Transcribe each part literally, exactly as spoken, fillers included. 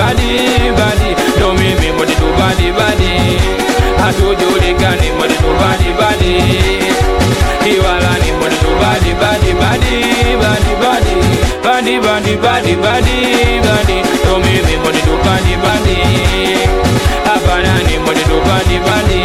badi badi, ndo mimi modi tu badi badi, hatujulikani modi tu badi badi, iwala ni modi tu badi badi badi badi badi badi badi badi badi badi, ndo mimi modi tu badi badi, hapana ni modi tu badi badi.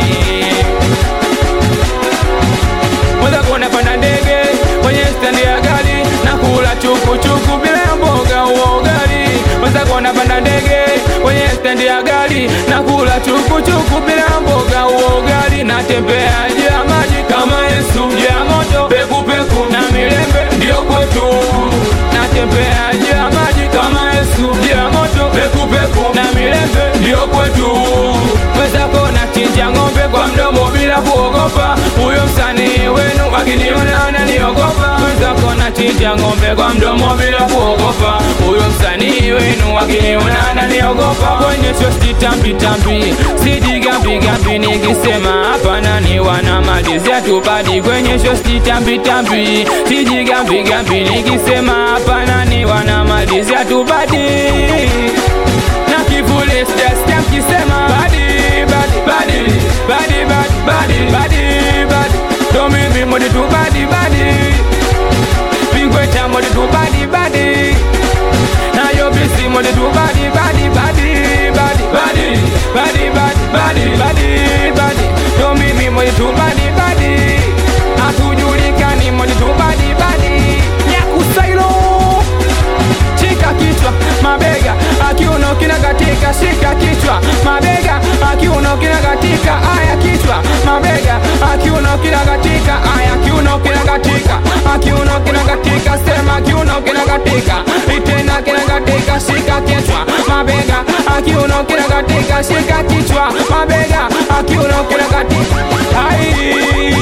Mwanza kuona panda ndege kwenye standi ya gari, na kula chuku chuku bila mboga ugali. Mwanza kuona panda ndege kwenye standi ya gari, na kula chuku chuku bila mboga ugali. Natembea juu ya maji kama Yesu, juu ya moto peku peku na milembe ndio kwetu. Natembea juu ya maji kama Yesu, juu ya moto peku peku na milembe ndio kwetu. Mwanza kuona chinja ng'ombe kwa mdomo bila kuogopa, huyo msanii wenu wakiniona ananiogopa. Mwanza kuona chinja ng'ombe kwa mdomo bila kuogopa, huyo msanii wenu wakiniona ananiogopa. Kwenye shosti tambi tambi, sijigambi gambi, nikisema hapana ni wanamalizia tu badi. Kwenye shosti tambi tambi, sijigambi gambi, nikisema hapana ni wanamalizia tu badi. Na kivule stia mkisema badi badi badi badi badi badi badi badi, ndo mimi modi tu badi badi, Pingweta modi tu badi badi, na Yobisi modi tu badi badi badi badi badi badi badi badi badi badi, ndo mimi modi tu badi badi, hatujulikani modi tu badi badi. Nyakusailo shika kichwa mabega, akiuno kina katika shika kichwa mabega, akiuno kina katika aya kichwa mabega, akiuno kina katika aya, kiuno kina katika, akiuno kina katika, sema kiuno kina katika, itena kina katika shika kichwa mabega, akiuno kina katika shika kichwa mabega, akiuno kina katika. Ai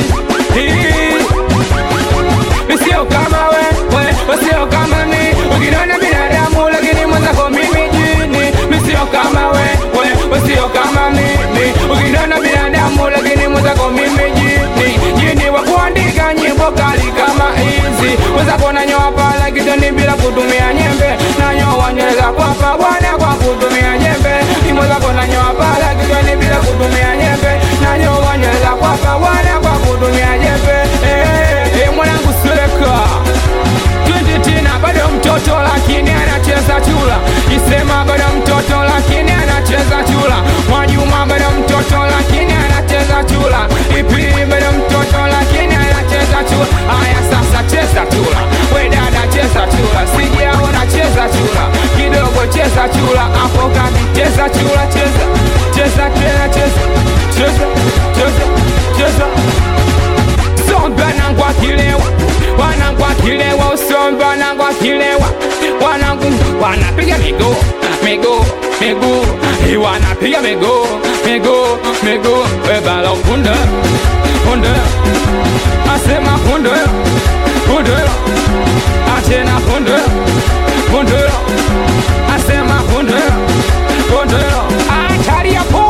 Misio kama we, we, wasio kama mi, ukidona binadamu lakini mwenzako mimi jini. Misio kama we, we, wasio kama mimi, ukidona binadamu lakini mwenzako mimi jini. Jini wa kuandika nyimbo kali kama hizi, mwenzako nanyoa pala kitani bila kutumia nyembe, nanyoa nywele za kwapa bwana kwa kutumia nyembe. Mwenzako nanyoa pala kitani bila kutumia nyembe, nanyoa nywele za kwapa bwana kwa kutumia nyembe. Eh, eh, mwanangu Seleka twenty tina bado mtoto lakini anacheza chula. Isema bado mtoto lakini anacheza chula. Mwajuma bado mtoto lakini anacheza chula. Ipi bado mtoto lakini anacheza chula. Aya sasa cheza chula, we dada cheza chula, sijaona cheza chula, kidogo cheza chula, hapo kati cheza chula, cheza cheza tena cheza cheza cheza cheza. Somba nangu akilewa, wanangu akilewa, usomba nangu akilewa, wanangu wanapiga miguu miguu miguu, hi wanapiga miguu miguu miguu. Webala kunde kunde, asema kunde kunde, atena kunde kunde, asema kunde kunde. Atari hapo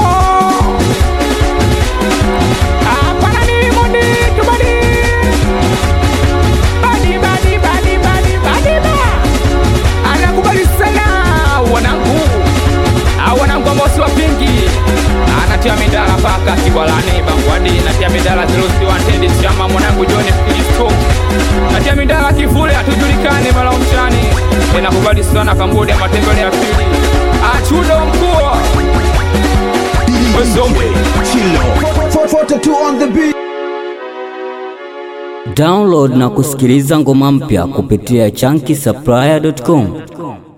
hapana ni modi tubadi badi badi badi badi badi ba. Anakubali sana wanangu, wanangu ambao si wapingi. Anatia midala paka kiwalani bangwadi, natia midala zerosi wantendi chama mwanangu John Kristo, natia midala kifule hatujulikani mala mchani. Anakubali sana kambodi ya matembele ya pili, achudo mkuu Wezombe Chilo forty-two on the beat. Download na kusikiliza ngoma mpya kupitia chunky supplier dot com.